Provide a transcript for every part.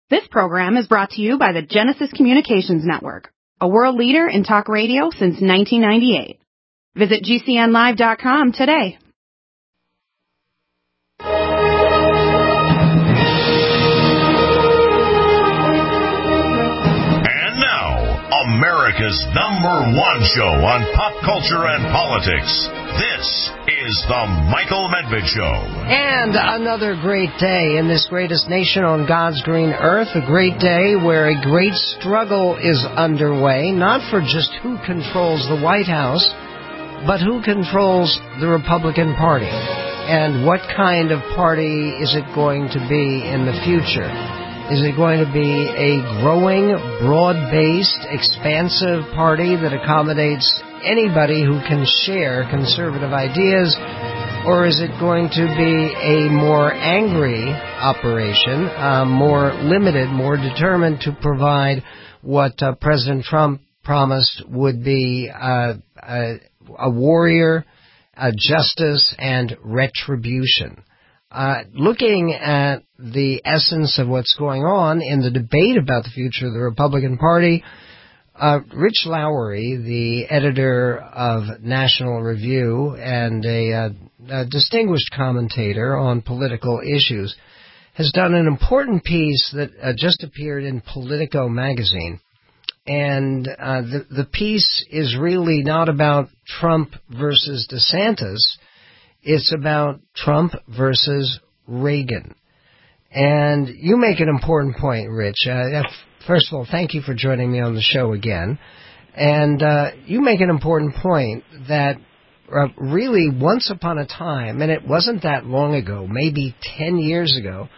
This program is brought to you by the Genesis Communications Network, a world leader in talk radio since 1998. Visit GCNlive.com today. And now, America's #1 show on pop culture and politics. This is The Michael Medved Show. And another great day in this greatest nation on God's green earth. A great day where a great struggle is underway, not for just who controls the White House, but who controls the Republican Party. And what kind of party is it going to be in the future? Is it going to be a growing, broad-based, expansive party that accommodates anybody who can share conservative ideas? Or is it going to be a more angry operation, more limited, more determined to provide what President Trump promised would be a warrior, justice, and retribution? Looking at the essence of what's going on in the debate about the future of the Republican Party, Rich Lowry, the editor of National Review and a distinguished commentator on political issues, has done an important piece that just appeared in Politico magazine. And the piece is really not about Trump versus DeSantis. It's about Trump versus Reagan. And you make an important point, Rich. First of all, thank you for joining me on the show again. And you make an important point that really once upon a time, and it wasn't that long ago, maybe 10 years ago,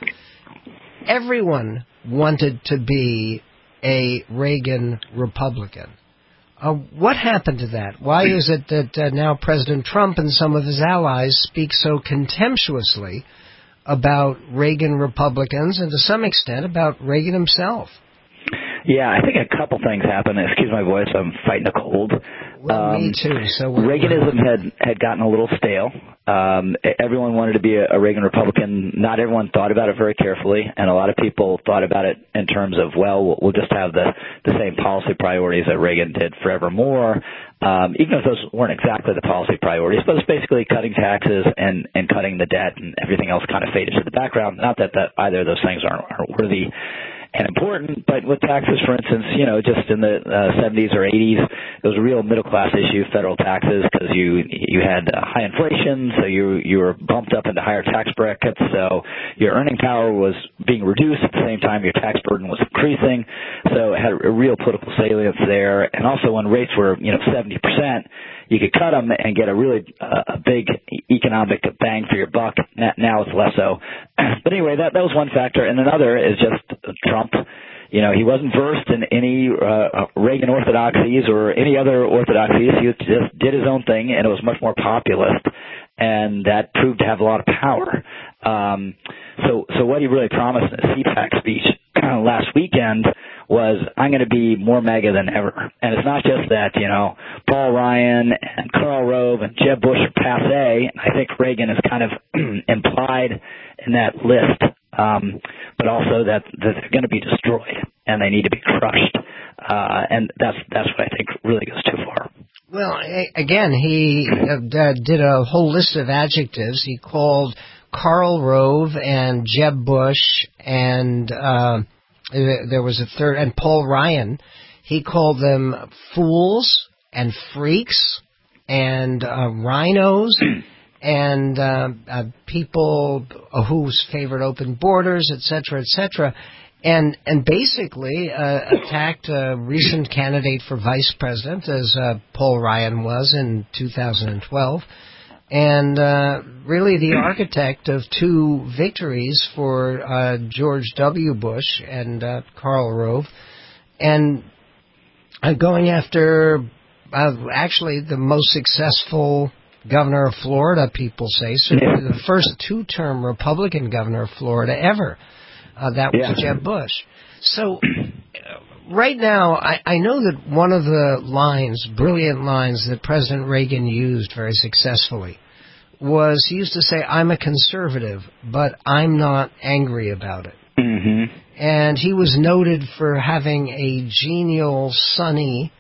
everyone wanted to be a Reagan Republican. What happened to that? Why is it that now President Trump and some of his allies speak so contemptuously about Reagan Republicans and to some extent about Reagan himself? Yeah, I think a couple things happened. Excuse my voice, I'm fighting a cold. Well, me too. So Reaganism had gotten a little stale. Everyone wanted to be a Reagan Republican. Not everyone thought about it very carefully, and a lot of people thought about it in terms of, well, we'll just have the same policy priorities that Reagan did forevermore, even if those weren't exactly the policy priorities. But it's basically cutting taxes and cutting the debt, and everything else kind of faded to the background. Not that either of those things aren't worthy and important, but with taxes, for instance, just in the 70s or 80s, it was a real middle-class issue, federal taxes, because you had high inflation, so you were bumped up into higher tax brackets, so your earning power was being reduced at the same time your tax burden was increasing, so it had a real political salience there. And also when rates were 70%, you could cut them and get a really big economic bang for your buck. Now it's less so. But anyway, that was one factor. And another is just Trump. He wasn't versed in any Reagan orthodoxies or any other orthodoxies. He just did his own thing, and it was much more populist, and that proved to have a lot of power. So what he really promised in his CPAC speech last weekend was, I'm going to be more MAGA than ever. And it's not just that, Paul Ryan and Karl Rove and Jeb Bush are passé. I think Reagan is kind of implied in that list, but also that they're going to be destroyed and they need to be crushed. And that's what I think really goes too far. Well, again, he did a whole list of adjectives. He called Karl Rove and Jeb Bush and there was a third, and Paul Ryan. He called them fools and freaks and rhinos and people whose favored open borders, et cetera, and basically attacked a recent candidate for vice president, as Paul Ryan was in 2012. And really the architect of two victories for George W. Bush and Karl Rove, and going after actually the most successful governor of Florida, people say, certainly the first two-term Republican governor of Florida ever. That was Jeb Bush. So right now, I know that one of the lines, brilliant lines, that President Reagan used very successfully was he used to say, I'm a conservative, but I'm not angry about it. Mm-hmm. and he was noted for having a genial, sunny,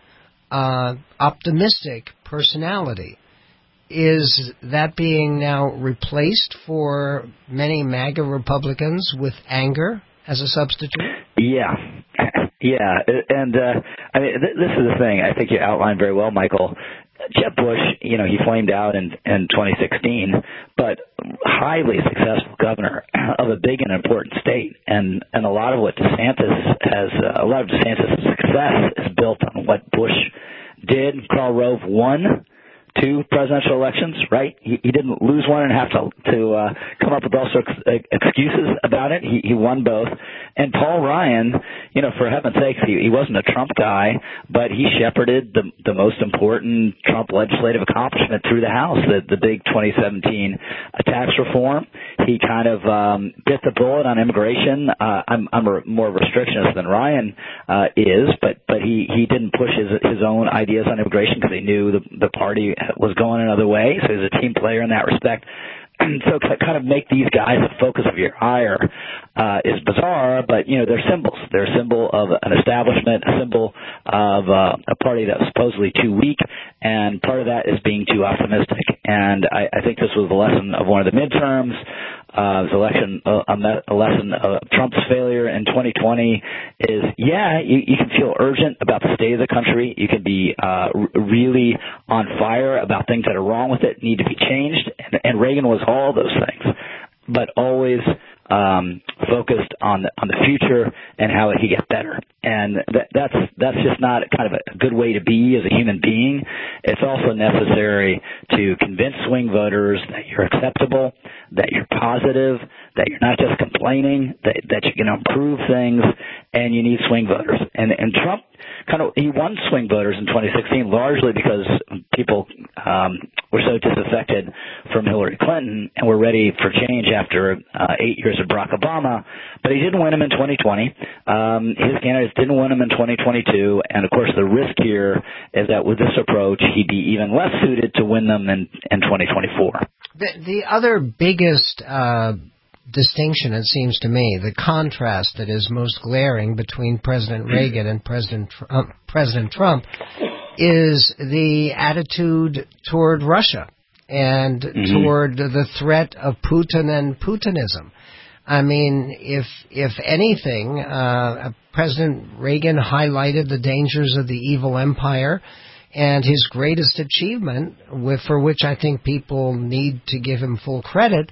optimistic personality. Is that being now replaced for many MAGA Republicans with anger as a substitute? Yeah. Yeah, and I mean, this is the thing. I think you outlined very well, Michael. Jeb Bush, he flamed out in 2016, but highly successful governor of a big and important state, and a lot of what a lot of DeSantis' success is built on what Bush did. Karl Rove won 2 presidential elections, right? He didn't lose one and have to come up with all sorts of excuses about it. He won both. And Paul Ryan, for heaven's sakes, he wasn't a Trump guy, but he shepherded the most important Trump legislative accomplishment through the House, the big 2017 tax reform. He kind of bit the bullet on immigration. I'm more restrictionist than Ryan is, but he didn't push his own ideas on immigration because he knew the party was going another way, so he's a team player in that respect. So to kind of make these guys the focus of your ire is bizarre, but, they're symbols. They're a symbol of an establishment, a symbol of a party that was supposedly too weak, and part of that is being too optimistic. And I think this was a lesson of one of the midterms. This election, a lesson of Trump's failure in 2020 is, you can feel urgent about the state of the country. You can be really on fire about things that are wrong with it, need to be changed. And Reagan was all those things, but always focused on the future and how it could get better. And that's just not kind of a good way to be as a human being. It's also necessary to convince swing voters that you're acceptable, that you're positive, that you're not just complaining, that you can improve things, and you need swing voters. And Trump he won swing voters in 2016 largely because people were so disaffected from Hillary Clinton and were ready for change after 8 years of Barack Obama. But he didn't win them in 2020. His candidates didn't win them in 2022. And, of course, the risk here is that with this approach, he'd be even less suited to win them in 2024. The other biggest distinction, it seems to me, the contrast that is most glaring between President Reagan and President Trump is the attitude toward Russia and toward the threat of Putin and Putinism. I mean, if anything, President Reagan highlighted the dangers of the evil empire, and his greatest achievement, for which I think people need to give him full credit,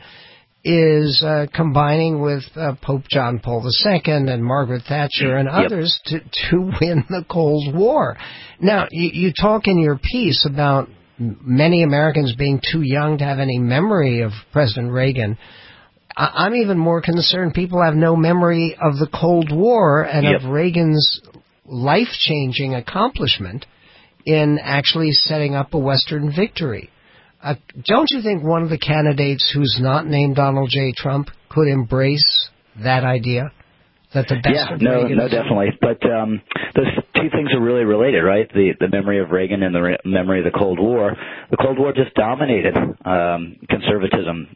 is combining with Pope John Paul II and Margaret Thatcher and others to win the Cold War. Now, you talk in your piece about many Americans being too young to have any memory of President Reagan. I'm even more concerned people have no memory of the Cold War and of Reagan's life-changing accomplishment in actually setting up a Western victory. Don't you think one of the candidates who's not named Donald J. Trump could embrace that idea? That the best of Reagan definitely. But those two things are really related, right? The memory of Reagan and the memory of the Cold War. The Cold War just dominated conservatism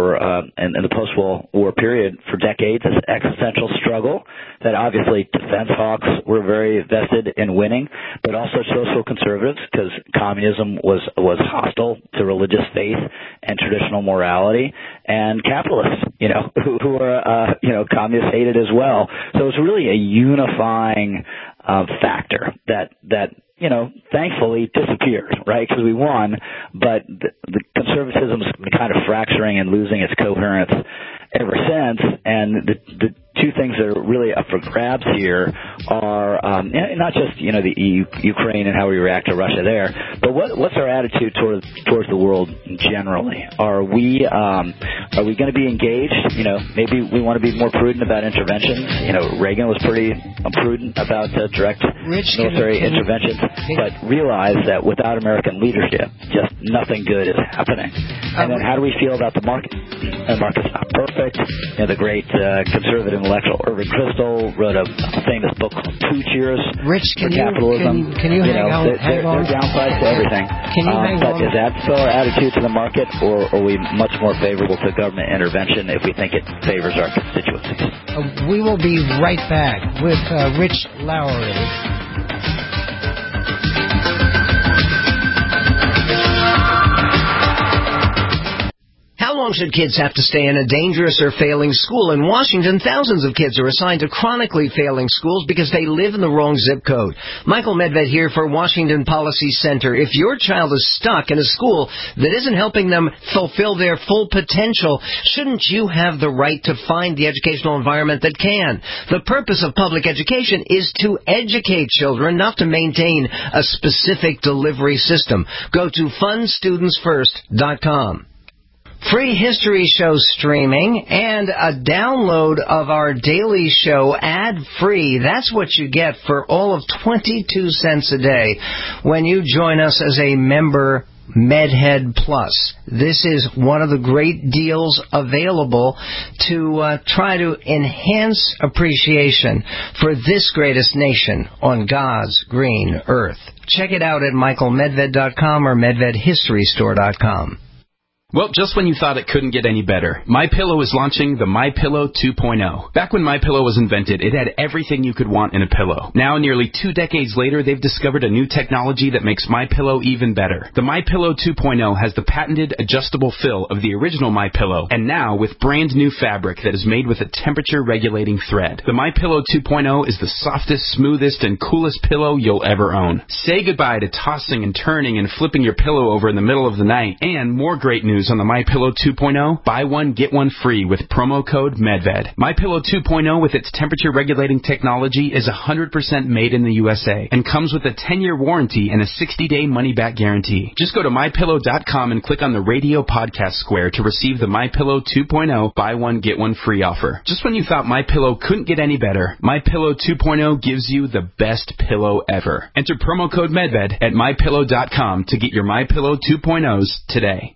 in the post-war period for decades. This existential struggle that obviously defense hawks were very vested in winning, but also social conservatives, because communism was hostile to religious faith and traditional morality, and capitalists, who are communists hated as well. So it's really a unifying factor that thankfully disappeared, right? Because we won, but the conservatism's been kind of fracturing and losing its coherence ever since. And the two things that are really up for grabs here are not just the Ukraine and how we react to Russia there, but what's our attitude towards the world generally? Are we going to be engaged? Maybe we want to be more prudent about interventions. Reagan was pretty prudent about direct military interventions, but realize that without American leadership, just nothing good is happening. And then how do we feel about the market? The market's not perfect. The great conservative intellectual Irving Kristol wrote a famous book called Two Cheers for Capitalism. Can you hang on? There are downsides to everything. But is that still our attitude to the market, or are we much more favorable to government intervention if we think it favors our constituencies? We will be right back with Rich Lowry. How long should kids have to stay in a dangerous or failing school? In Washington, thousands of kids are assigned to chronically failing schools because they live in the wrong zip code. Michael Medved here for Washington Policy Center. If your child is stuck in a school that isn't helping them fulfill their full potential, shouldn't you have the right to find the educational environment that can? The purpose of public education is to educate children, not to maintain a specific delivery system. Go to fundstudentsfirst.com. Free history show streaming and a download of our daily show ad-free. That's what you get for all of 22 cents a day when you join us as a member MedHead Plus. This is one of the great deals available to try to enhance appreciation for this greatest nation on God's green earth. Check it out at michaelmedved.com or medvedhistorystore.com. Well, just when you thought it couldn't get any better, MyPillow is launching the MyPillow 2.0. Back when MyPillow was invented, it had everything you could want in a pillow. Now, nearly 2 decades later, they've discovered a new technology that makes MyPillow even better. The MyPillow 2.0 has the patented adjustable fill of the original MyPillow, and now with brand new fabric that is made with a temperature-regulating thread. The MyPillow 2.0 is the softest, smoothest, and coolest pillow you'll ever own. Say goodbye to tossing and turning and flipping your pillow over in the middle of the night. And more great news on the MyPillow 2.0, buy one, get one free with promo code MedVed. MyPillow 2.0 with its temperature-regulating technology is 100% made in the USA and comes with a 10-year warranty and a 60-day money-back guarantee. Just go to MyPillow.com and click on the radio podcast square to receive the MyPillow 2.0 buy one, get one free offer. Just when you thought MyPillow couldn't get any better, MyPillow 2.0 gives you the best pillow ever. Enter promo code MedVed at MyPillow.com to get your MyPillow 2.0s today.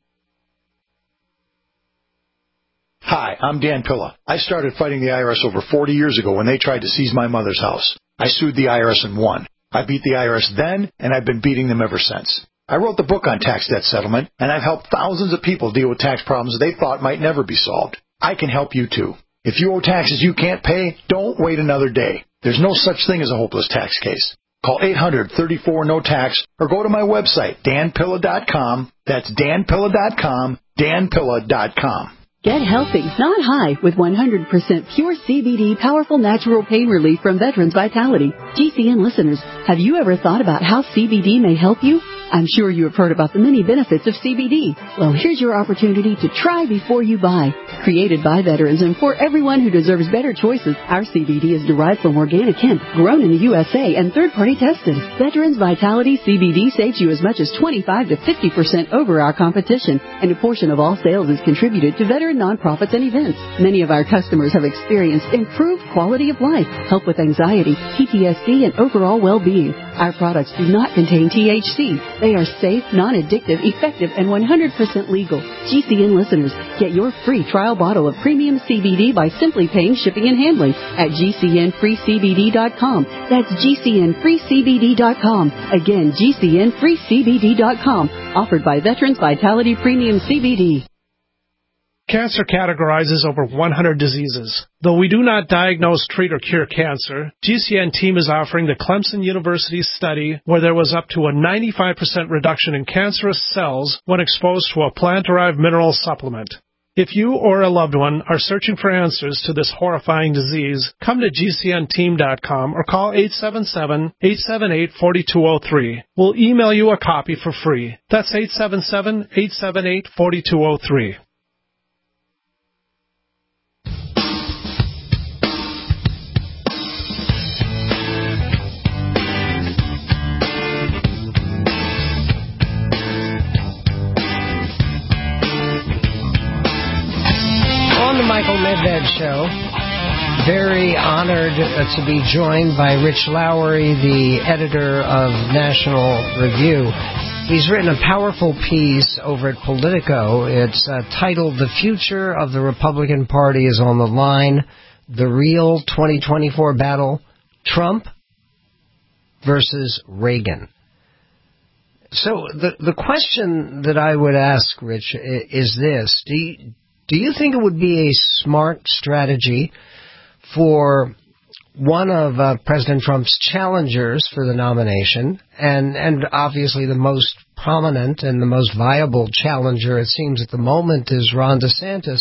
Hi, I'm Dan Pilla. I started fighting the IRS over 40 years ago when they tried to seize my mother's house. I sued the IRS and won. I beat the IRS then, and I've been beating them ever since. I wrote the book on tax debt settlement, and I've helped thousands of people deal with tax problems they thought might never be solved. I can help you too. If you owe taxes you can't pay, don't wait another day. There's no such thing as a hopeless tax case. Call 800-34-NO-TAX or go to my website, danpilla.com. That's danpilla.com, danpilla.com. Get healthy, not high, with 100% pure CBD powerful natural pain relief from Veterans Vitality. GCN listeners, have you ever thought about how CBD may help you? I'm sure you have heard about the many benefits of CBD. Well, here's your opportunity to try before you buy. Created by veterans and for everyone who deserves better choices, our CBD is derived from organic hemp, grown in the USA, and third-party tested. Veterans Vitality CBD saves you as much as 25 to 50% over our competition, and a portion of all sales is contributed to veteran nonprofits and events. Many of our customers have experienced improved quality of life, help with anxiety, PTSD, and overall well-being. Our products do not contain THC. They are safe, non-addictive, effective, and 100% legal. GCN listeners, get your free trial bottle of premium CBD by simply paying shipping and handling at GCNFreeCBD.com. That's GCNFreeCBD.com. Again, GCNFreeCBD.com. Offered by Veterans Vitality Premium CBD. Cancer categorizes over 100 diseases. Though we do not diagnose, treat, or cure cancer, GCN team is offering the Clemson University study where there was up to a 95% reduction in cancerous cells when exposed to a plant-derived mineral supplement. If you or a loved one are searching for answers to this horrifying disease, come to GCNteam.com or call 877-878-4203. We'll email you a copy for free. That's 877-878-4203. Michael Medved Show. Very honored to be joined by Rich Lowry, the editor of National Review. He's written a powerful piece over at Politico. It's titled "The Future of the Republican Party is on the Line, the Real 2024 Battle, Trump versus Reagan." So the question that I would ask, Rich, is this. Do you think it would be a smart strategy for one of President Trump's challengers for the nomination, and obviously the most prominent and the most viable challenger, it seems, at the moment is Ron DeSantis,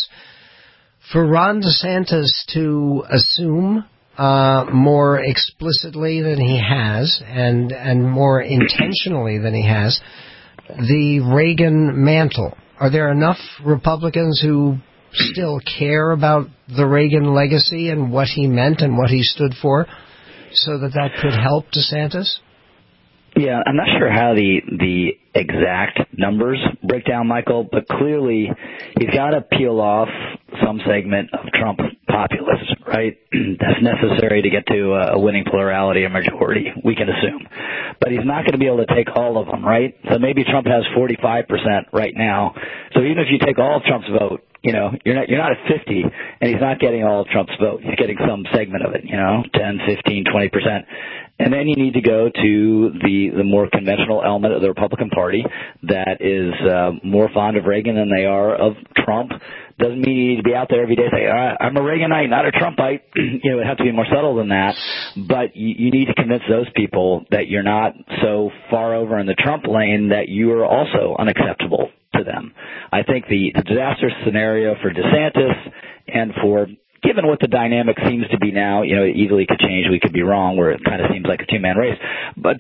for Ron DeSantis to assume more explicitly than he has and more intentionally than he has the Reagan mantle? Are there enough Republicans who still care about the Reagan legacy and what he meant and what he stood for so that could help DeSantis? Yeah, I'm not sure how the exact numbers break down, Michael, but clearly he's got to peel off some segment of Trump populists, right? That's necessary to get to a winning plurality or majority, we can assume. But he's not going to be able to take all of them, right? So maybe Trump has 45% right now. So even if you take all of Trump's vote, you're not at 50, and he's not getting all of Trump's vote. He's getting some segment of it, 10, 15, 20%. And then you need to go to the more conventional element of the Republican Party that is more fond of Reagan than they are of Trump. Doesn't mean you need to be out there every day saying, I'm a Reaganite, not a Trumpite. It would have to be more subtle than that. But you need to convince those people that you're not so far over in the Trump lane that you are also unacceptable to them. I think the disaster scenario for DeSantis and for, given what the dynamic seems to be now, it easily could change. We could be wrong where it kind of seems like a two-man race. But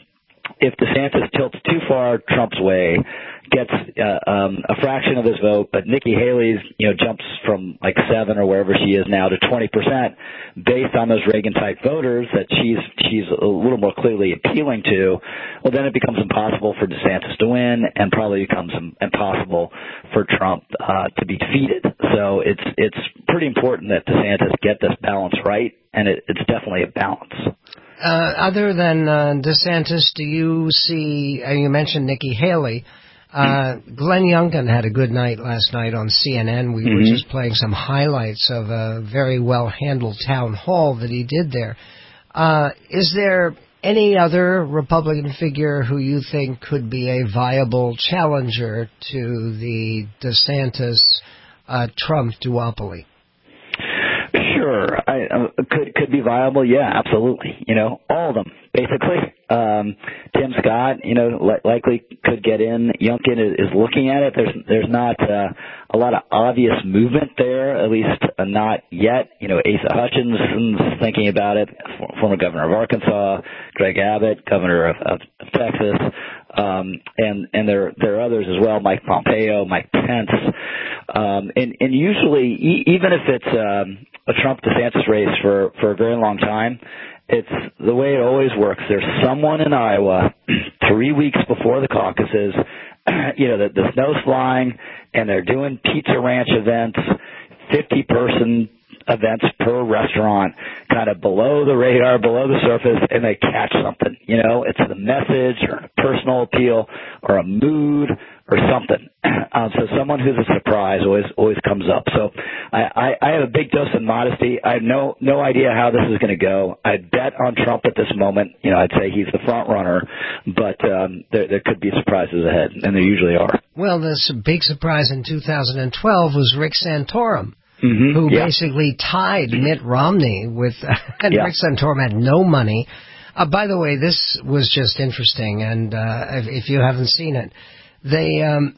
if DeSantis tilts too far Trump's way, gets a fraction of his vote, but Nikki Haley's, jumps from like 7 or wherever she is now to 20% based on those Reagan-type voters that she's a little more clearly appealing to, well, then it becomes impossible for DeSantis to win and probably becomes impossible for Trump to be defeated. So it's pretty important that DeSantis get this balance right, and it's definitely a balance. Other than DeSantis, do you see, you mentioned Nikki Haley, Glenn Youngkin had a good night last night on CNN. We were just playing some highlights of a very well-handled town hall that he did there. Is there any other Republican figure who you think could be a viable challenger to the DeSantis-Trump duopoly? Sure. Could be viable. Yeah, absolutely. All of them, basically. Tim Scott, likely could get in. Youngkin is looking at it. There's not a lot of obvious movement there, at least not yet. Asa Hutchinson's thinking about it, former governor of Arkansas, Greg Abbott, governor of Texas, and there are others as well, Mike Pompeo, Mike Pence. And usually, even if it's a Trump-DeSantis race for a very long time, it's the way it always works. There's someone in Iowa 3 weeks before the caucuses, the snow's flying, and they're doing pizza ranch events, 50-person events per restaurant, kind of below the radar, below the surface, and they catch something. It's the message or a personal appeal or a mood or something. So someone who's a surprise always comes up. So I have a big dose of modesty. I have no idea how this is going to go. I'd bet on Trump at this moment. I'd say he's the front runner, but there could be surprises ahead, and there usually are. Well, this big surprise in 2012 was Rick Santorum. Who basically tied Mitt Romney with, and Rick Santorum had no money. By the way, this was just interesting, and if you haven't seen it, they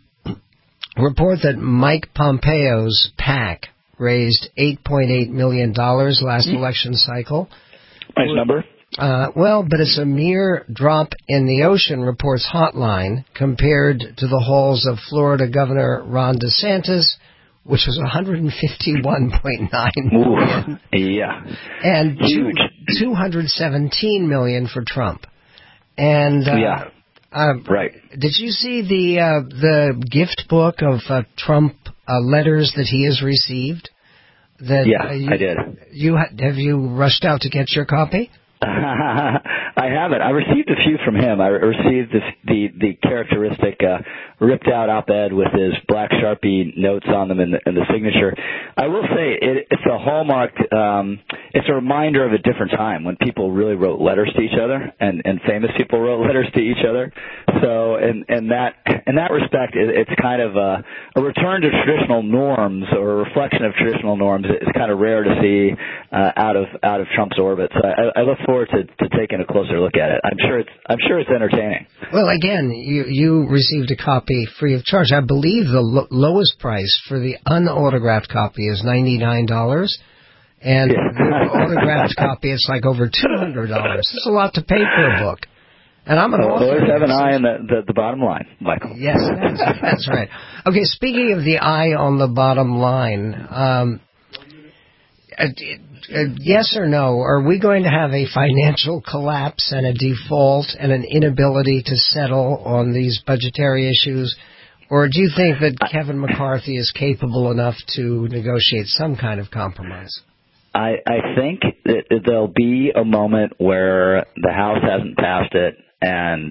report that Mike Pompeo's PAC raised $8.8 million last election cycle. Nice number. But it's a mere drop in the ocean, reports Hotline, compared to the hauls of Florida Governor Ron DeSantis, which was $151.9 million. Yeah. And huge. $217 million for Trump. And right. Did you see the gift book of Trump letters that he has received? I did. Have you rushed out to get your copy? I I haven't. I received a few from him. I received the characteristic ripped out op-ed with his black Sharpie notes on them and the signature. I will say it's a hallmark. It's a reminder of a different time when people really wrote letters to each other, and famous people wrote letters to each other. So in that respect, it's kind of a return to traditional norms, or a reflection of traditional norms. It's kind of rare to see out of Trump's orbit. So I look forward to taking a closer look at it. I'm sure it's entertaining. Well, again, you received a copy free of charge. I believe the lowest price for the unautographed copy is $99, and the autographed copy it's like over $200. It's a lot to pay for a book. And I'm an author. Always have an eye on the bottom line, Michael. Yes, that's right. Okay, speaking of the eye on the bottom line, yes or no, are we going to have a financial collapse and a default and an inability to settle on these budgetary issues? Or do you think that Kevin McCarthy is capable enough to negotiate some kind of compromise? I think that there'll be a moment where the House hasn't passed it and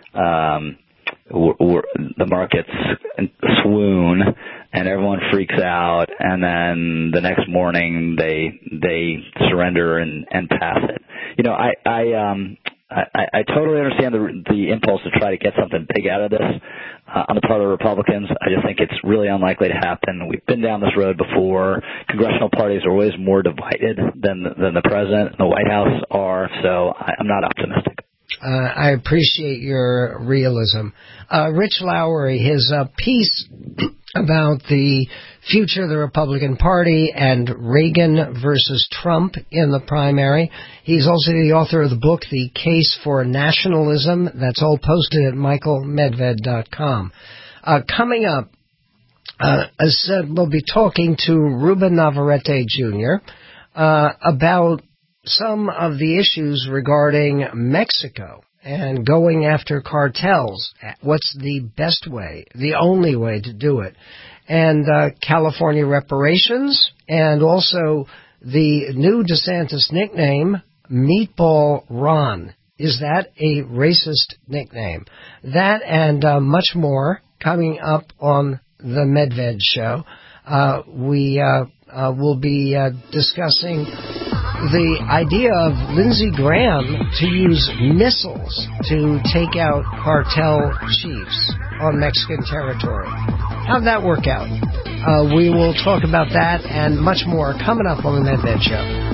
the markets swoon and everyone freaks out, and then the next morning they surrender and pass it. You know, I totally understand the impulse to try to get something big out of this on the part of the Republicans. I just think it's really unlikely to happen. We've been down this road before. Congressional parties are always more divided than the president and the White House are, so I'm not optimistic. I appreciate your realism. Rich Lowry, his piece about the future of the Republican Party and Reagan versus Trump in the primary. He's also the author of the book, The Case for Nationalism. That's all posted at michaelmedved.com. Coming up, as said, we'll be talking to Ruben Navarrete Jr. About some of the issues regarding Mexico and going after cartels. What's the best way, the only way to do it? And California reparations, and also the new DeSantis nickname, Meatball Ron. Is that a racist nickname? That and much more coming up on the Medved Show. We will be discussing the idea of Lindsey Graham to use missiles to take out cartel chiefs on Mexican territory. How'd that work out? We will talk about that and much more coming up on the Medved Show.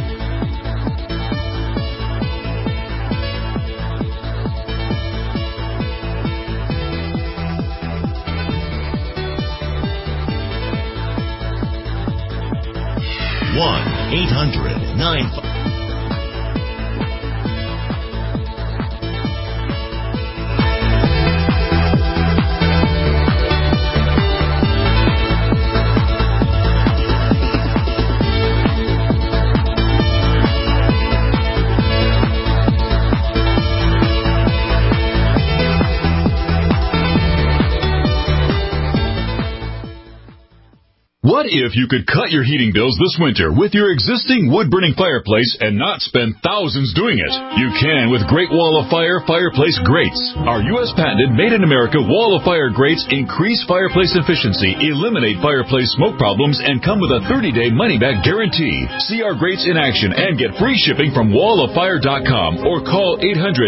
What if you could cut your heating bills this winter with your existing wood-burning fireplace and not spend thousands doing it? You can with Great Wall of Fire fireplace grates. Our U.S. patented made-in-America Wall of Fire grates increase fireplace efficiency, eliminate fireplace smoke problems, and come with a 30-day money-back guarantee. See our grates in action and get free shipping from walloffire.com or call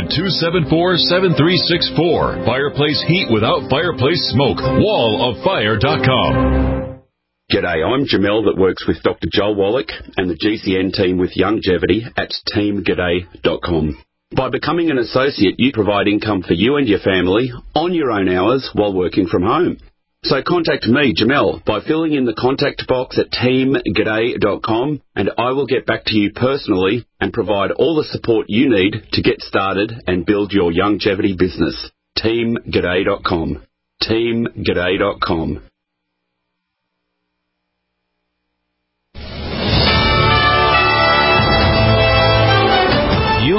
800-274-7364. Fireplace heat without fireplace smoke. walloffire.com. G'day, I'm Jamel that works with Dr. Joel Wallach and the GCN team with Longevity at teamg'day.com. By becoming an associate, you provide income for you and your family on your own hours while working from home. So contact me, Jamel, by filling in the contact box at teamg'day.com, and I will get back to you personally and provide all the support you need to get started and build your longevity business. teamg'day.com. teamg'day.com.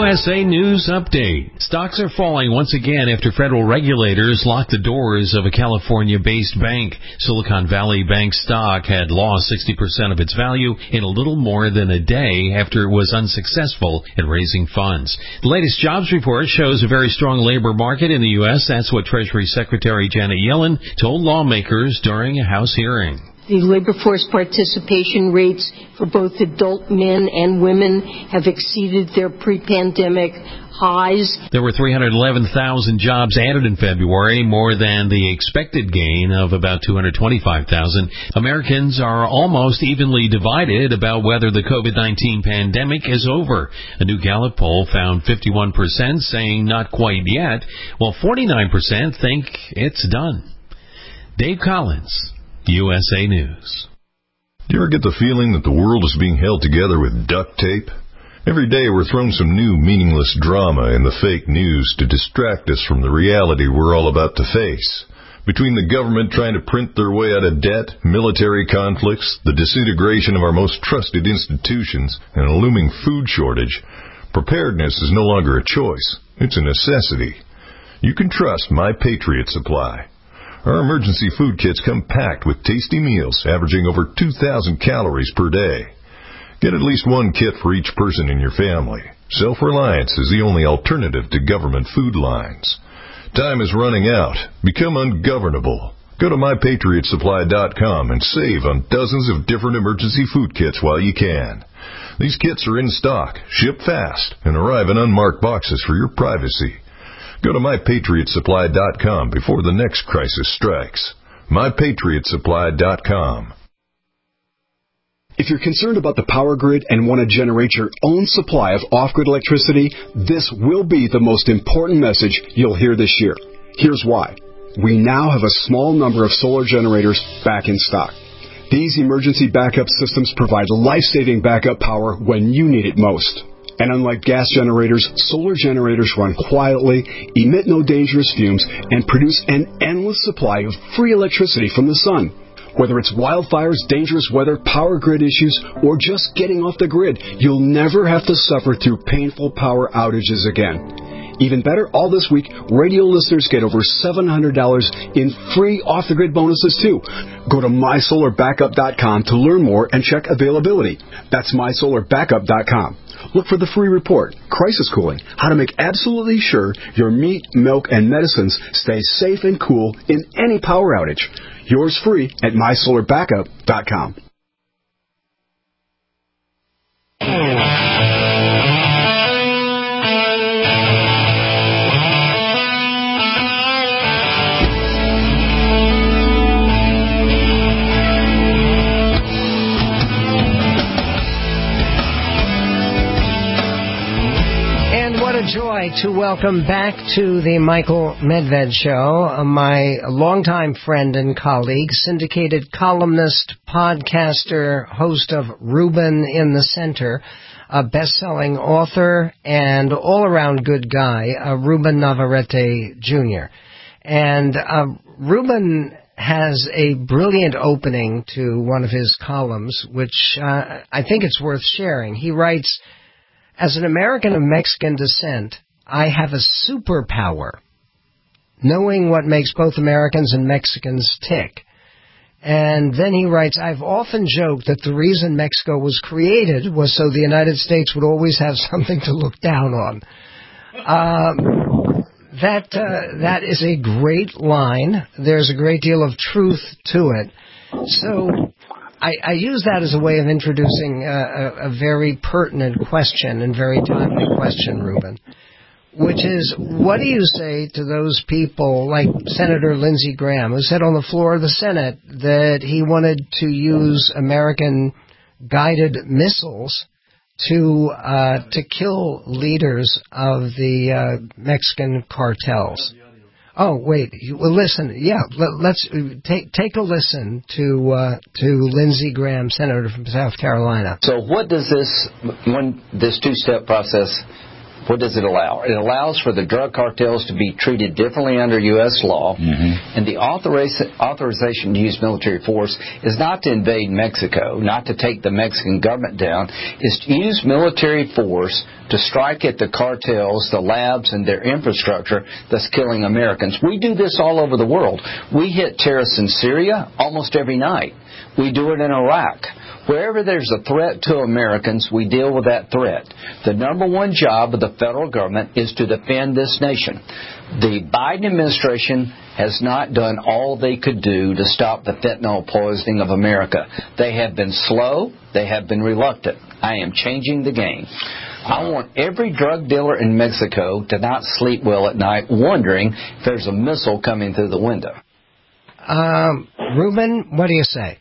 USA News Update. Stocks are falling once again after federal regulators locked the doors of a California-based bank. Silicon Valley Bank stock had lost 60% of its value in a little more than a day after it was unsuccessful in raising funds. The latest jobs report shows a very strong labor market in the U.S. That's what Treasury Secretary Janet Yellen told lawmakers during a House hearing. The labor force participation rates for both adult men and women have exceeded their pre-pandemic highs. There were 311,000 jobs added in February, more than the expected gain of about 225,000. Americans are almost evenly divided about whether the COVID-19 pandemic is over. A new Gallup poll found 51% saying not quite yet, while 49% think it's done. Dave Collins, USA News. Do you ever get the feeling that the world is being held together with duct tape? Every day we're thrown some new meaningless drama in the fake news to distract us from the reality we're all about to face. Between the government trying to print their way out of debt, military conflicts, the disintegration of our most trusted institutions, and a looming food shortage, preparedness is no longer a choice. It's a necessity. You can trust My Patriot Supply. Our emergency food kits come packed with tasty meals averaging over 2,000 calories per day. Get at least one kit for each person in your family. Self-reliance is the only alternative to government food lines. Time is running out. Become ungovernable. Go to MyPatriotSupply.com and save on dozens of different emergency food kits while you can. These kits are in stock, ship fast, and arrive in unmarked boxes for your privacy. Go to MyPatriotSupply.com before the next crisis strikes. MyPatriotSupply.com. If you're concerned about the power grid and want to generate your own supply of off-grid electricity, this will be the most important message you'll hear this year. Here's why. We now have a small number of solar generators back in stock. These emergency backup systems provide life-saving backup power when you need it most. And unlike gas generators, solar generators run quietly, emit no dangerous fumes, and produce an endless supply of free electricity from the sun. Whether it's wildfires, dangerous weather, power grid issues, or just getting off the grid, you'll never have to suffer through painful power outages again. Even better, all this week, radio listeners get over $700 in free off-the-grid bonuses, too. Go to MySolarBackup.com to learn more and check availability. That's MySolarBackup.com. Look for the free report, Crisis Cooling, how to make absolutely sure your meat, milk, and medicines stay safe and cool in any power outage. Yours free at MySolarBackup.com. Joy to welcome back to the Michael Medved Show, my longtime friend and colleague, syndicated columnist, podcaster, host of Ruben in the Center, a best-selling author and all-around good guy, Ruben Navarrete Jr. And Ruben has a brilliant opening to one of his columns, which I think it's worth sharing. He writes, "As an American of Mexican descent, I have a superpower, knowing what makes both Americans and Mexicans tick." And then he writes, "I've often joked that the reason Mexico was created was so the United States would always have something to look down on." That is a great line. There's a great deal of truth to it. So I use that as a way of introducing a very pertinent question and very timely question, Ruben, which is, what do you say to those people like Senator Lindsey Graham, who said on the floor of the Senate that he wanted to use American guided missiles to kill leaders of the Mexican cartels? Oh, wait. Well, listen. Yeah, let's take a listen to Lindsey Graham, senator from South Carolina. So, what does this two-step process what does it allow? It allows for the drug cartels to be treated differently under U.S. law, and the authorization to use military force is not to invade Mexico, not to take the Mexican government down, is to use military force to strike at the cartels, the labs, and their infrastructure that's killing Americans. We do this all over the world. We hit terrorists in Syria almost every night. We do it in Iraq. Wherever there's a threat to Americans, we deal with that threat. The number one job of the federal government is to defend this nation. The Biden administration has not done all they could do to stop the fentanyl poisoning of America. They have been slow. They have been reluctant. I am changing the game. I want every drug dealer in Mexico to not sleep well at night wondering if there's a missile coming through the window. Reuben, what do you say?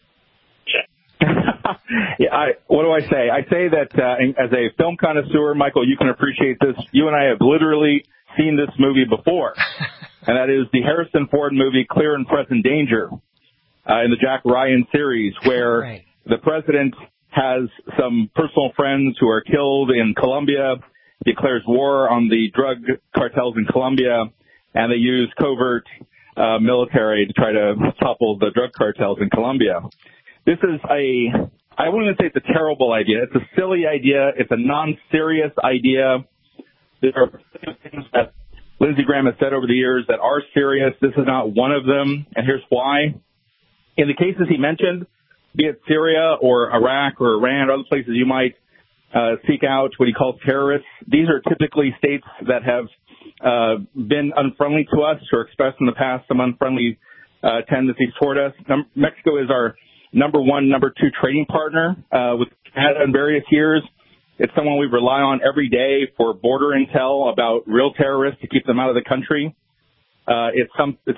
Yeah, what do I say? I say that as a film connoisseur, Michael, you can appreciate this. You and I have literally seen this movie before, and that is the Harrison Ford movie Clear and Present Danger in the Jack Ryan series, where the president has some personal friends who are killed in Colombia, declares war on the drug cartels in Colombia, and they use covert military to try to topple the drug cartels in Colombia. This is I wouldn't even say it's a terrible idea. It's a silly idea. It's a non-serious idea. There are things that Lindsey Graham has said over the years that are serious. This is not one of them, and here's why. In the cases he mentioned, be it Syria or Iraq or Iran or other places you might seek out what he calls terrorists, these are typically states that have been unfriendly to us or expressed in the past some unfriendly tendencies toward us. Mexico is our number one, number two trading partner with Canada in various years. It's someone we rely on every day for border intel about real terrorists to keep them out of the country. It's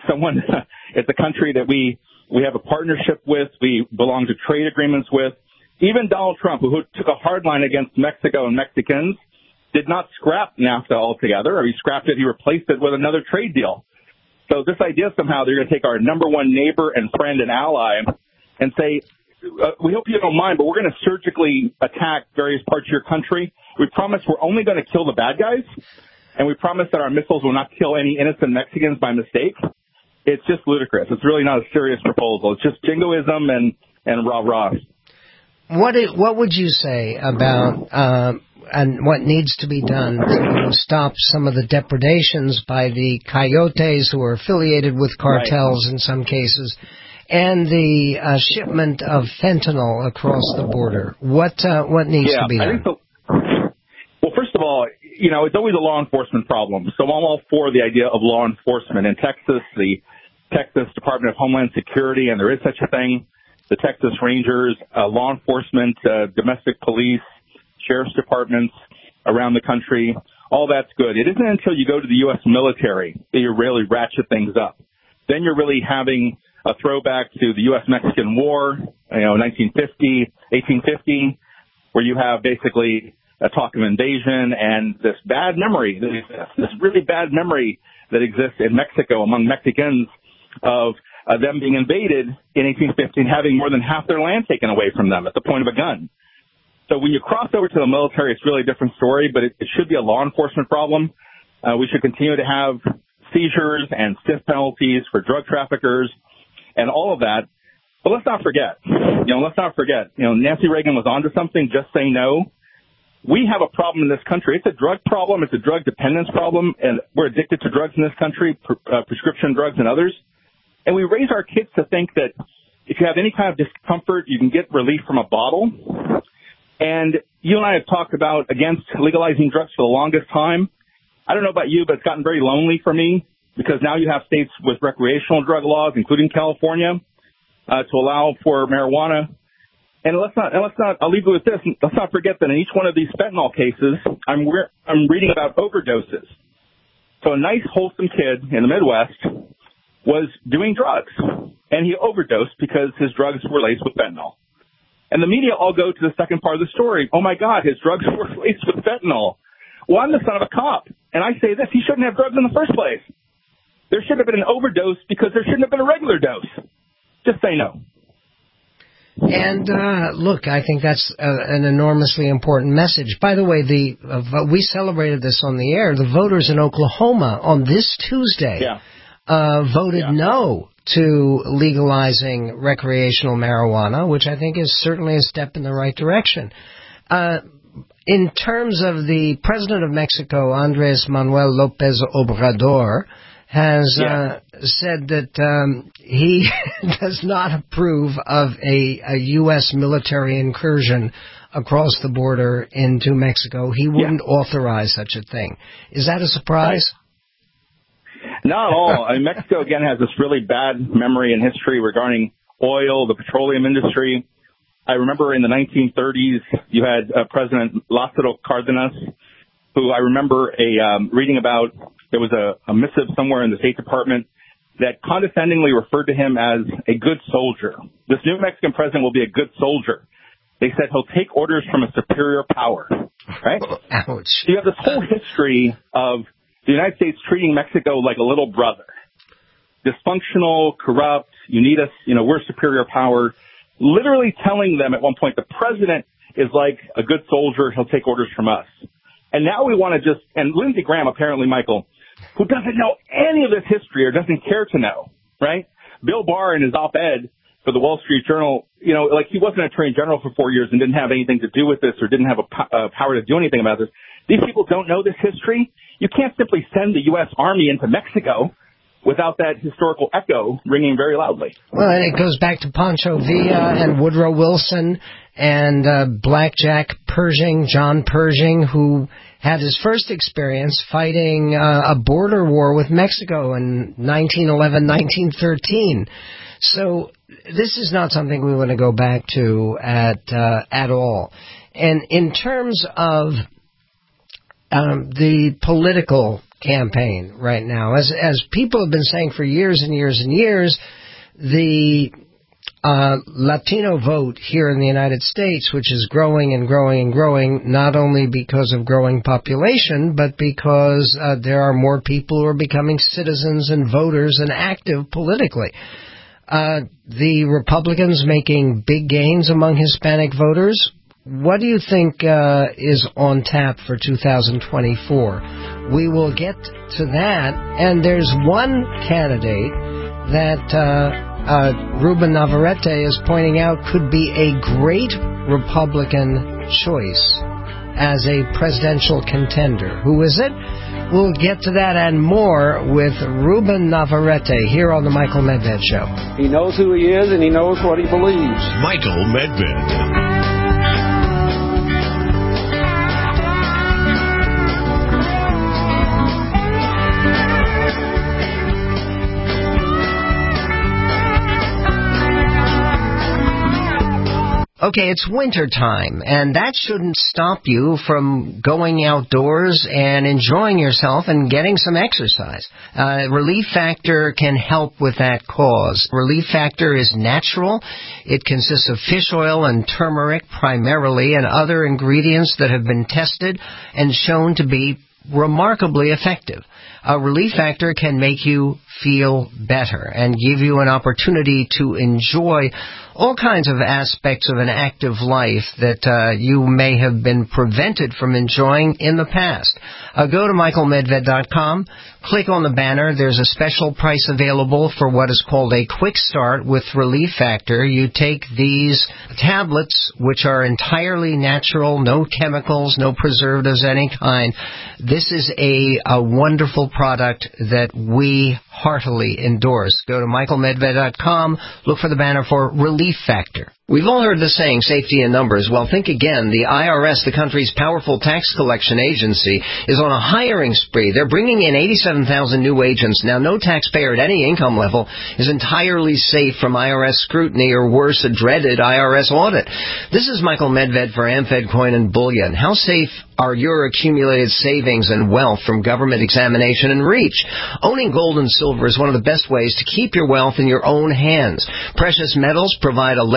a country that we have a partnership with. We belong to trade agreements with. Even Donald Trump, who took a hard line against Mexico and Mexicans, did not scrap NAFTA altogether, or he scrapped it. He replaced it with another trade deal. So this idea somehow they're going to take our number one neighbor and friend and ally and say, we hope you don't mind, but we're going to surgically attack various parts of your country. We promise we're only going to kill the bad guys, and we promise that our missiles will not kill any innocent Mexicans by mistake. It's just ludicrous. It's really not a serious proposal. It's just jingoism and rah-rah. What would you say about and what needs to be done to stop some of the depredations by the coyotes who are affiliated with cartels in some cases, and the shipment of fentanyl across the border? What needs to be done? I think well, first of all, it's always a law enforcement problem. So I'm all for the idea of law enforcement. In Texas, the Texas Department of Homeland Security, and there is such a thing, the Texas Rangers, law enforcement, domestic police, sheriff's departments around the country, all that's good. It isn't until you go to the U.S. military that you really ratchet things up. Then you're really having a throwback to the U.S.-Mexican War, 1850, where you have basically a talk of invasion and this bad memory that exists, this really bad memory that exists in Mexico among Mexicans of them being invaded in 1815, having more than half their land taken away from them at the point of a gun. So when you cross over to the military, it's really a different story, but it should be a law enforcement problem. We should continue to have seizures and stiff penalties for drug traffickers and all of that. But let's not forget, Nancy Reagan was onto something, just say no. We have a problem in this country. It's a drug problem. It's a drug dependence problem, and we're addicted to drugs in this country, prescription drugs and others. And we raise our kids to think that if you have any kind of discomfort, you can get relief from a bottle. And you and I have talked about against legalizing drugs for the longest time. I don't know about you, but it's gotten very lonely for me because now you have states with recreational drug laws, including California, to allow for marijuana. And let's not, I'll leave you with this. Let's not forget that in each one of these fentanyl cases, I'm reading about overdoses. So a nice, wholesome kid in the Midwest was doing drugs, and he overdosed because his drugs were laced with fentanyl. And the media all go to the second part of the story. Oh, my God, his drugs were laced with fentanyl. Well, I'm the son of a cop, and I say this. He shouldn't have drugs in the first place. There should have been an overdose because there shouldn't have been a regular dose. Just say no. And look, I think that's an enormously important message. By the way, we celebrated this on the air. The voters in Oklahoma on this Tuesday voted no to legalizing recreational marijuana, which I think is certainly a step in the right direction. In terms of the president of Mexico, Andrés Manuel López Obrador, has said that he does not approve of a U.S. military incursion across the border into Mexico. He wouldn't authorize such a thing. Is that a surprise? Not at all. I mean, Mexico, again, has this really bad memory and history regarding oil, the petroleum industry. I remember in the 1930s, you had President Lázaro Cárdenas, who I remember reading about. There was a missive somewhere in the State Department that condescendingly referred to him as a good soldier. This new Mexican president will be a good soldier. They said he'll take orders from a superior power, right? Ouch. So you have this whole history of the United States treating Mexico like a little brother. Dysfunctional, corrupt, you need us, we're superior power. Literally telling them at one point the president is like a good soldier, he'll take orders from us. And now we want to and Lindsey Graham apparently, Michael, who doesn't know any of this history or doesn't care to know, right? Bill Barr in his op-ed for the Wall Street Journal, he wasn't an attorney general for 4 years and didn't have anything to do with this or didn't have a power to do anything about this. These people don't know this history. You can't simply send the U.S. Army into Mexico without that historical echo ringing very loudly. Well, and it goes back to Pancho Villa and Woodrow Wilson and Blackjack Pershing, John Pershing, who had his first experience fighting a border war with Mexico in 1911, 1913. So this is not something we want to go back to at all. And in terms of the political campaign right now, as people have been saying for years and years and years, the Latino vote here in the United States, which is growing and growing and growing, not only because of growing population, but because there are more people who are becoming citizens and voters and active politically. The Republicans making big gains among Hispanic voters. What do you think is on tap for 2024? We will get to that, and there's one candidate that Ruben Navarrete is pointing out could be a great Republican choice as a presidential contender. Who is it? We'll get to that and more with Ruben Navarrete here on the Michael Medved Show. He knows who he is and he knows what he believes. Michael Medved. Okay, it's winter time, and that shouldn't stop you from going outdoors and enjoying yourself and getting some exercise. Relief Factor can help with that cause. Relief Factor is natural. It consists of fish oil and turmeric primarily and other ingredients that have been tested and shown to be remarkably effective. Relief Factor can make you feel better and give you an opportunity to enjoy all kinds of aspects of an active life that you may have been prevented from enjoying in the past. Go to michaelmedved.com, click on the banner. There's a special price available for what is called a quick start with Relief Factor. You take these tablets, which are entirely natural, no chemicals, no preservatives of any kind. This is a wonderful product that we heartily endorse. Go to michaelmedved.com, look for the banner for Relief Factor. We've all heard the saying, safety in numbers. Well, think again. The IRS, the country's powerful tax collection agency, is on a hiring spree. They're bringing in 87,000 new agents. Now, no taxpayer at any income level is entirely safe from IRS scrutiny or worse, a dreaded IRS audit. This is Michael Medved for AmFed Coin and Bullion. How safe are your accumulated savings and wealth from government examination and reach? Owning gold and silver is one of the best ways to keep your wealth in your own hands. Precious metals provide a layer of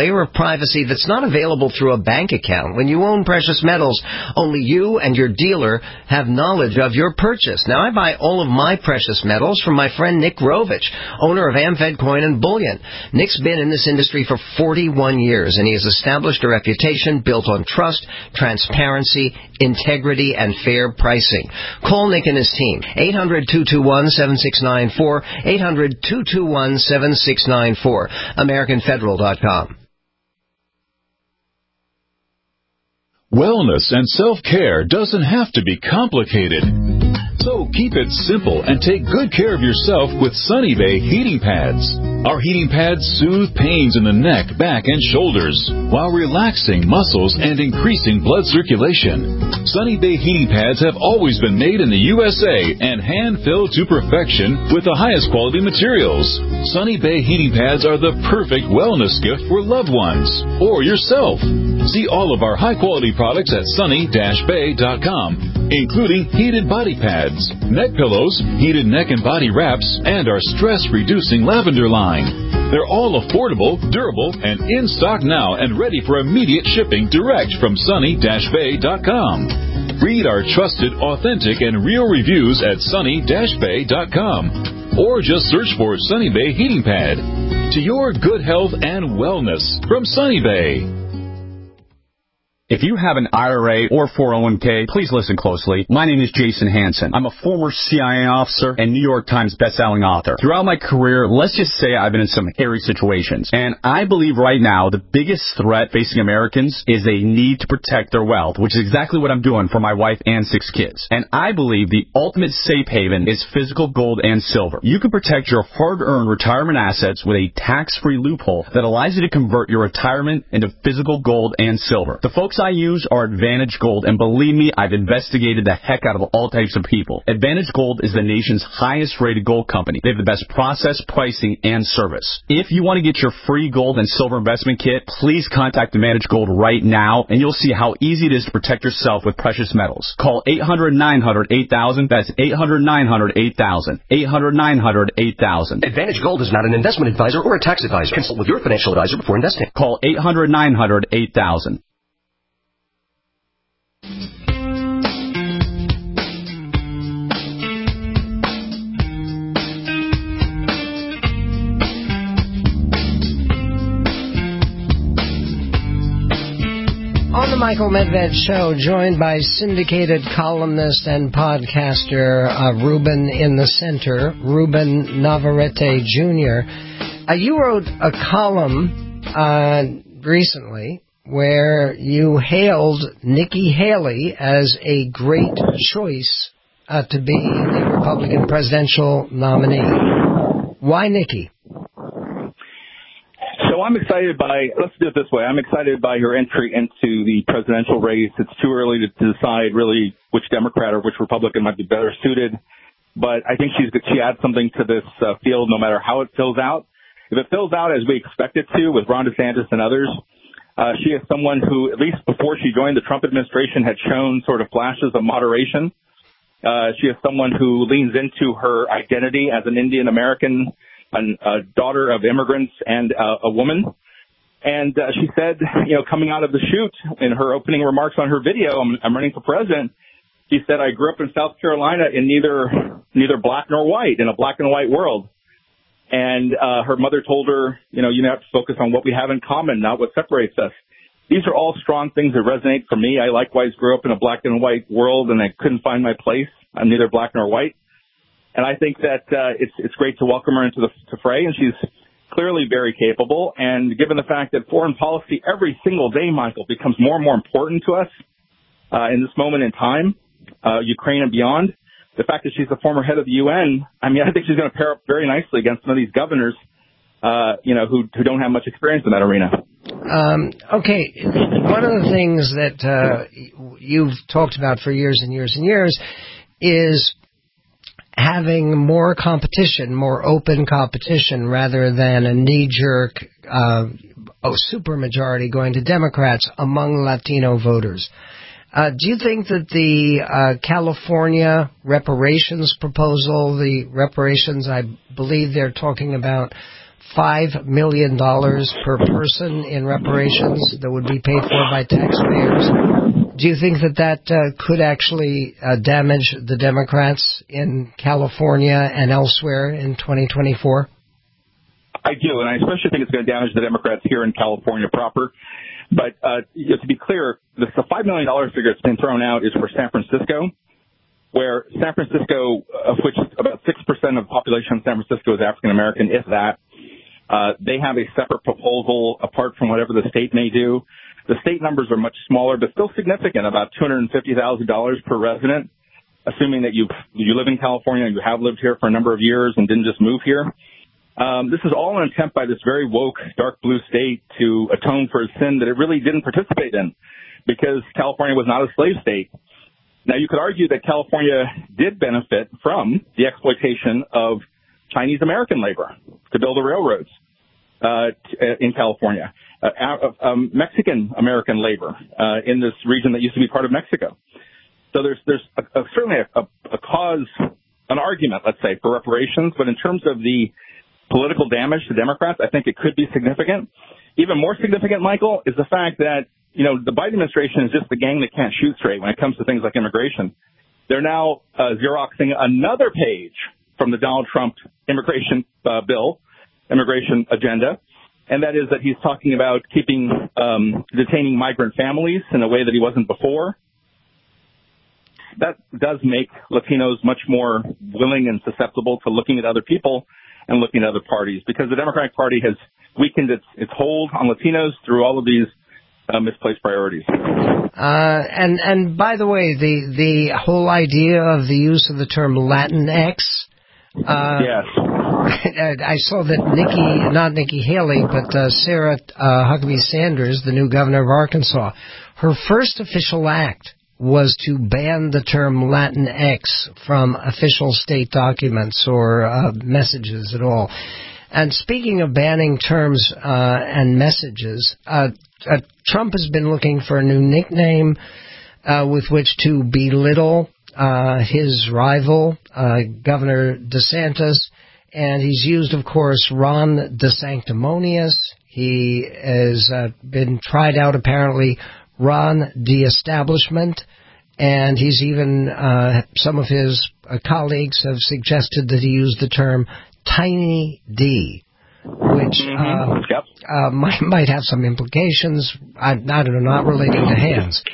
privacy that's not available through a bank account. When you own precious metals, only you and your dealer have knowledge of your purchase. Now, I buy all of my precious metals from my friend Nick Rovich, owner of Amfed Coin and Bullion. Nick's been in this industry for 41 years, and he has established a reputation built on trust, transparency, integrity, and fair pricing. Call Nick and his team. 800-221-7694. 800-221-7694. AmericanFederal.com. Wellness and self-care doesn't have to be complicated. So keep it simple and take good care of yourself with Sunny Bay heating pads. Our heating pads soothe pains in the neck, back, and shoulders while relaxing muscles and increasing blood circulation. Sunny Bay heating pads have always been made in the USA and hand-filled to perfection with the highest quality materials. Sunny Bay heating pads are the perfect wellness gift for loved ones or yourself. See all of our high-quality products at sunny-bay.com, including heated body pads, neck pillows, heated neck and body wraps, and our stress-reducing lavender line. They're all affordable, durable, and in stock now and ready for immediate shipping direct from sunny-bay.com. Read our trusted, authentic, and real reviews at sunny-bay.com. Or just search for Sunny Bay Heating Pad. To your good health and wellness from Sunny Bay. If you have an IRA or 401k, please listen closely. My name is Jason Hansen. I'm a former CIA officer and New York Times bestselling author. Throughout my career, let's just say I've been in some hairy situations. And I believe right now the biggest threat facing Americans is they need to protect their wealth, which is exactly what I'm doing for my wife and 6 kids. And I believe the ultimate safe haven is physical gold and silver. You can protect your hard-earned retirement assets with a tax-free loophole that allows you to convert your retirement into physical gold and silver. The folks I use are Advantage Gold, and believe me, I've investigated the heck out of all types of people. Advantage Gold is the nation's highest rated gold company. They have the best process, pricing, and service. If you want to get your free gold and silver investment kit, please contact Advantage Gold right now, and you'll see how easy it is to protect yourself with precious metals. Call 800-900-8000. That's 800-900-8000. 800-900-8000. Advantage Gold is not an investment advisor or a tax advisor. Consult with your financial advisor before investing. Call 800-900-8000. On the Michael Medved Show, joined by syndicated columnist and podcaster Ruben in the Center, Ruben Navarrete Jr. You wrote a column recently where you hailed Nikki Haley as a great choice to be the Republican presidential nominee. Why Nikki? So I'm excited let's do it this way. I'm excited by her entry into the presidential race. It's too early to decide really which Democrat or which Republican might be better suited. But I think she adds something to this field no matter how it fills out. If it fills out as we expect it to with Ron DeSantis and others, she is someone who, at least before she joined the Trump administration, had shown sort of flashes of moderation. She is someone who leans into her identity as an Indian American, a daughter of immigrants, and a woman. And she said, coming out of the chute in her opening remarks on her video, I'm running for president. She said, I grew up in South Carolina in neither black nor white, in a black and white world. And her mother told her, you have to focus on what we have in common, not what separates us. These are all strong things that resonate for me. I likewise grew up in a black and white world, and I couldn't find my place. I'm neither black nor white. And I think that it's great to welcome her into the fray, and she's clearly very capable. And given the fact that foreign policy every single day, Michael, becomes more and more important to us in this moment in time, Ukraine and beyond, the fact that she's the former head of the UN, I think she's going to pair up very nicely against some of these governors, who don't have much experience in that arena. Okay, one of the things that you've talked about for years and years and years is having more competition, more open competition, rather than a knee-jerk supermajority going to Democrats among Latino voters. Do you think that the California reparations proposal, the reparations I believe they're talking about $5 million per person in reparations that would be paid for by taxpayers. Do you think that could actually damage the Democrats in California and elsewhere in 2024? I do, and I especially think it's going to damage the Democrats here in California proper. But to be clear, the $5 million figure that's been thrown out is for San Francisco, where San Francisco, of which about 6% of the population of San Francisco is African American, if that. They have a separate proposal apart from whatever the state may do. The state numbers are much smaller, but still significant, about $250,000 per resident, assuming that you live in California and you have lived here for a number of years and didn't just move here. This is all an attempt by this very woke, dark blue state to atone for a sin that it really didn't participate in, because California was not a slave state. Now, you could argue that California did benefit from the exploitation of Chinese American labor to build the railroads in California, Mexican American labor in this region that used to be part of Mexico. So there's certainly a cause, an argument, let's say, for reparations, but in terms of the political damage to Democrats, I think it could be significant. Even more significant, Michael, is the fact that, the Biden administration is just the gang that can't shoot straight when it comes to things like immigration. They're now Xeroxing another page from the Donald Trump immigration immigration agenda, and that is that he's talking about detaining migrant families in a way that he wasn't before. That does make Latinos much more willing and susceptible to looking at other people and looking at other parties, because the Democratic Party has weakened its hold on Latinos through all of these misplaced priorities. And by the way, the whole idea of the use of the term Latinx. Yes. I saw that not Nikki Haley, but Sarah Huckabee Sanders, the new governor of Arkansas, her first official act was to ban the term Latinx from official state documents or messages at all. And speaking of banning terms and messages, Trump has been looking for a new nickname with which to belittle his rival, Governor DeSantis, and he's used, of course, Ron DeSanctimonious. He has been tried out, apparently, Ron DeEstablishment, and he's even, some of his colleagues have suggested that he use the term Tiny D, which might have some implications. I don't know, not relating to hands.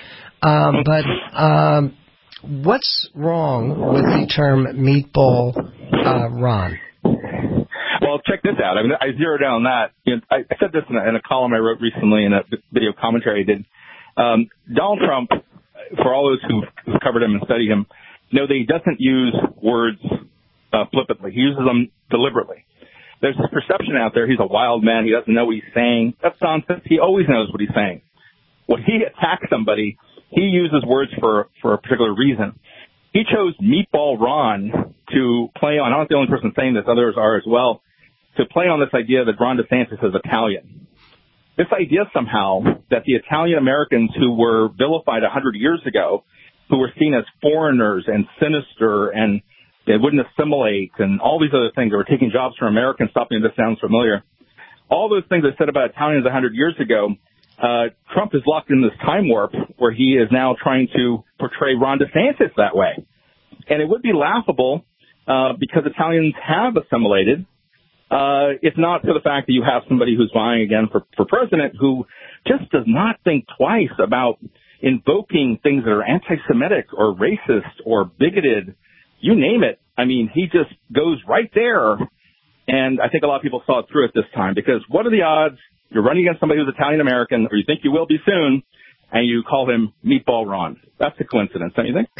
But what's wrong with the term Meatball Ron? Well, check this out. I mean, I zeroed in on that. I said this in a column I wrote recently in a video commentary I did. Donald Trump, for all those who've covered him and studied him, know that he doesn't use words flippantly. He uses them deliberately. There's this perception out there he's a wild man. He doesn't know what he's saying. That's nonsense. He always knows what he's saying. When he attacks somebody, he uses words for a particular reason. He chose Meatball Ron to play on. I'm not the only person saying this. Others are as well. To play on this idea that Ron DeSantis is Italian. This idea somehow that the Italian Americans who were vilified 100 years ago, who were seen as foreigners and sinister and they wouldn't assimilate and all these other things, they were taking jobs from Americans. Stop me if this sounds familiar. All those things I said about Italians 100 years ago, Trump is locked in this time warp where he is now trying to portray Ron DeSantis that way. And it would be laughable because Italians have assimilated, if not for the fact that you have somebody who's vying again for president who just does not think twice about invoking things that are anti-Semitic or racist or bigoted, you name it. I mean, he just goes right there. And I think a lot of people saw it through at this time, because what are the odds you're running against somebody who's Italian-American, or you think you will be soon, and you call him Meatball Ron? That's a coincidence, don't you think?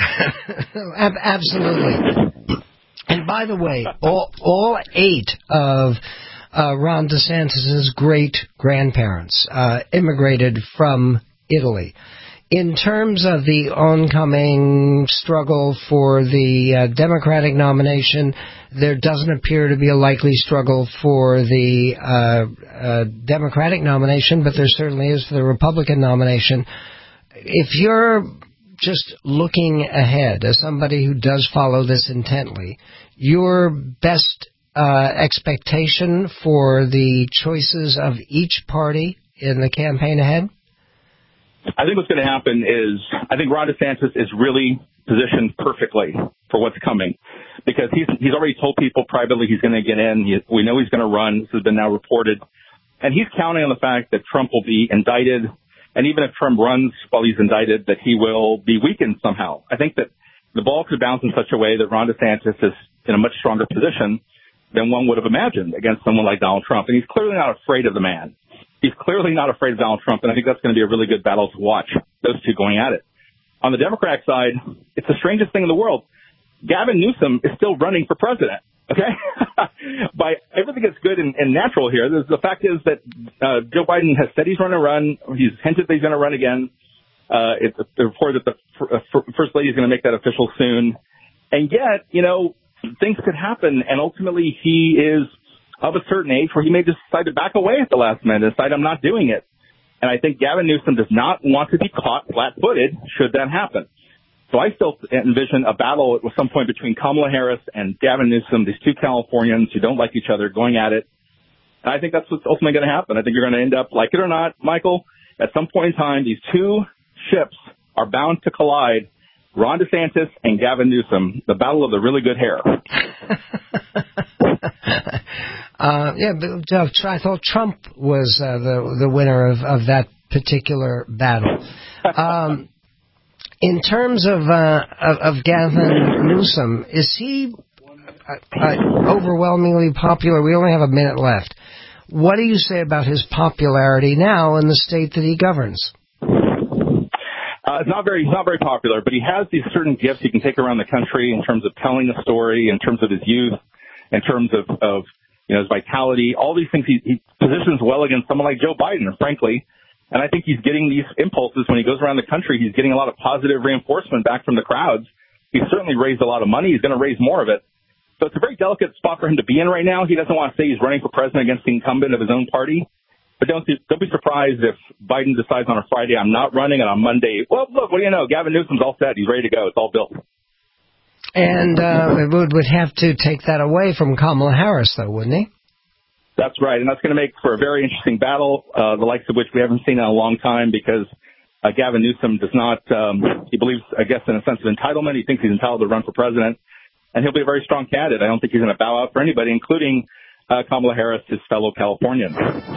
Absolutely. And by the way, all 8 of Ron DeSantis' great-grandparents immigrated from Italy. In terms of the oncoming struggle for the Democratic nomination, there doesn't appear to be a likely struggle for the Democratic nomination, but there certainly is for the Republican nomination. If you're just looking ahead, as somebody who does follow this intently, your best expectation for the choices of each party in the campaign ahead? I think what's going to happen is I think Ron DeSantis is really positioned perfectly for what's coming because he's already told people privately he's going to get in. We know he's going to run. This has been now reported. And he's counting on the fact that Trump will be indicted. And even if Trump runs while he's indicted, that he will be weakened somehow. I think that the ball could bounce in such a way that Ron DeSantis is in a much stronger position than one would have imagined against someone like Donald Trump. And he's clearly not afraid of the man. He's clearly not afraid of Donald Trump, and I think that's going to be a really good battle to watch, those two going at it. On the Democratic side, it's the strangest thing in the world. Gavin Newsom is still running for president, okay? But everything is good and natural here. The fact is that Joe Biden has said he's going to run. He's hinted that he's going to run again. It's the report that the First Lady is going to make that official soon. And yet, things could happen, and ultimately he is of a certain age where he may just decide to back away at the last minute and decide I'm not doing it. And I think Gavin Newsom does not want to be caught flat-footed should that happen. So I still envision a battle at some point between Kamala Harris and Gavin Newsom, these two Californians who don't like each other, going at it. And I think that's what's ultimately going to happen. I think you're going to end up, like it or not, Michael, at some point in time, these two ships are bound to collide. Ron DeSantis and Gavin Newsom, the battle of the really good hair. I thought Trump was the winner of that particular battle. In terms of Gavin Newsom, is he overwhelmingly popular? We only have a minute left. What do you say about his popularity now in the state that he governs? He's not very popular, but he has these certain gifts he can take around the country in terms of telling a story, in terms of his youth, in terms of his vitality, all these things. He positions well against someone like Joe Biden, frankly. And I think he's getting these impulses when he goes around the country. He's getting a lot of positive reinforcement back from the crowds. He's certainly raised a lot of money. He's going to raise more of it. So it's a very delicate spot for him to be in right now. He doesn't want to say he's running for president against the incumbent of his own party. But don't be surprised if Biden decides on a Friday, I'm not running, and on Monday, well, look, what do you know? Gavin Newsom's all set. He's ready to go. It's all built. And would have to take that away from Kamala Harris, though, wouldn't he? That's right, and that's going to make for a very interesting battle, the likes of which we haven't seen in a long time, because Gavin Newsom does not, he believes, I guess, in a sense of entitlement. He thinks he's entitled to run for president, and he'll be a very strong candidate. I don't think he's going to bow out for anybody, including Kamala Harris, his fellow Californian.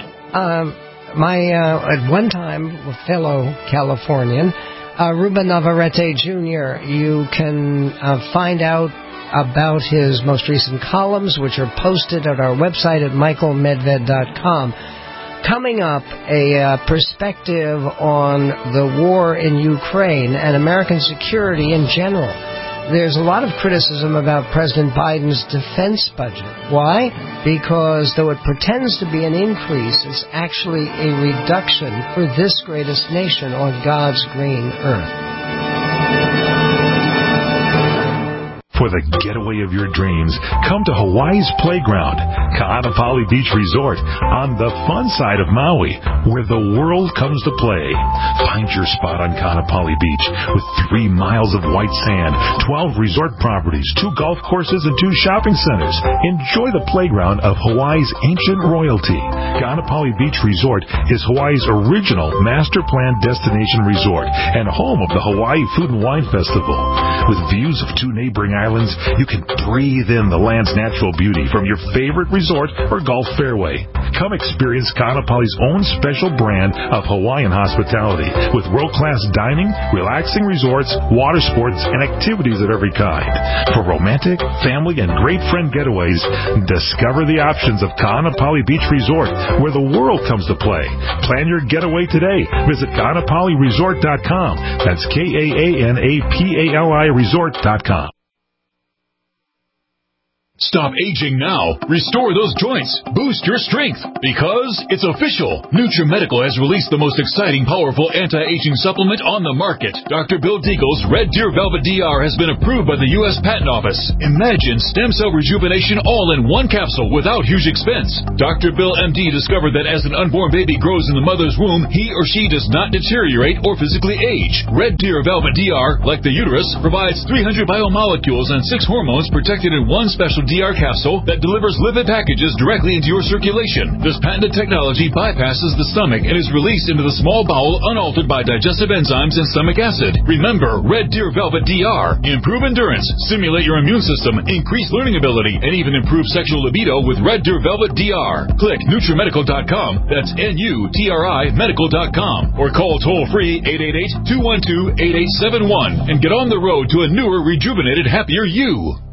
At one time, fellow Californian, Ruben Navarrete Jr., you can find out about his most recent columns, which are posted at our website at michaelmedved.com. Coming up, a perspective on the war in Ukraine and American security in general. There's a lot of criticism about President Biden's defense budget. Why? Because though it pretends to be an increase, it's actually a reduction for this greatest nation on God's green earth. For the getaway of your dreams, come to Hawaii's Playground, Ka'anapali Beach Resort, on the fun side of Maui, where the world comes to play. Find your spot on Ka'anapali Beach with 3 miles of white sand, 12 resort properties, 2 golf courses, and 2 shopping centers. Enjoy the playground of Hawaii's ancient royalty. Ka'anapali Beach Resort is Hawaii's original master plan destination resort and home of the Hawaii Food and Wine Festival. With views of 2 neighboring islands, you can breathe in the land's natural beauty from your favorite resort or golf fairway. Come experience Ka'anapali's own special brand of Hawaiian hospitality with world-class dining, relaxing resorts, water sports, and activities of every kind. For romantic, family, and great friend getaways, discover the options of Ka'anapali Beach Resort, where the world comes to play. Plan your getaway today. Visit Ka'anapaliResort.com. That's KAANAPALI Resort.com. Stop aging now. Restore those joints. Boost your strength. Because it's official. NutriMedical has released the most exciting, powerful anti-aging supplement on the market. Dr. Bill Deagle's Red Deer Velvet DR has been approved by the U.S. Patent Office. Imagine stem cell rejuvenation all in one capsule without huge expense. Dr. Bill MD discovered that as an unborn baby grows in the mother's womb, he or she does not deteriorate or physically age. Red Deer Velvet DR, like the uterus, provides 300 biomolecules and 6 hormones protected in one special DR DR capsule that delivers lipid packages directly into your circulation. This patented technology bypasses the stomach and is released into the small bowel unaltered by digestive enzymes and stomach acid. Remember, Red Deer Velvet DR. Improve endurance, stimulate your immune system, increase learning ability, and even improve sexual libido with Red Deer Velvet DR. Click NutriMedical.com. That's NUTRI Medical.com. Or call toll-free 888-212-8871 and get on the road to a newer, rejuvenated, happier you.